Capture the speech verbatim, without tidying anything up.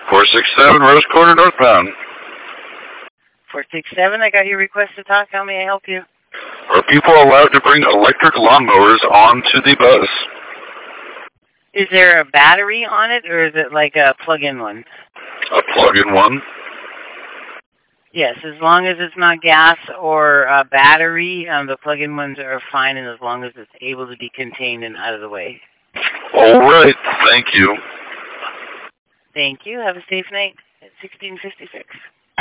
four six seven Rose Corner northbound. four six seven, I got your request to talk. How may I help you? Are people allowed to bring electric lawnmowers onto the bus? Is there a battery on it, or is it like a plug-in one? A plug-in one? Yes, as long as it's not gas or a battery, um, the plug-in ones are fine, and as long as it's able to be contained and out of the way. All right, thank you. Thank you. Have a safe night at sixteen fifty-six.